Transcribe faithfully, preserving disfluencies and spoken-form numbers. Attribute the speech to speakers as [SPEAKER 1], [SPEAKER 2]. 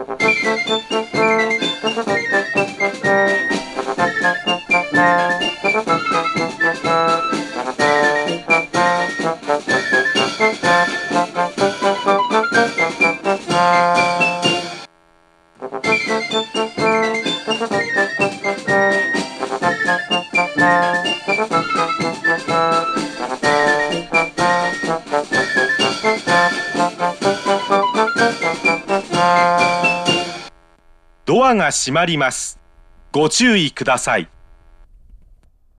[SPEAKER 1] ドアが閉まります。ご注意ください。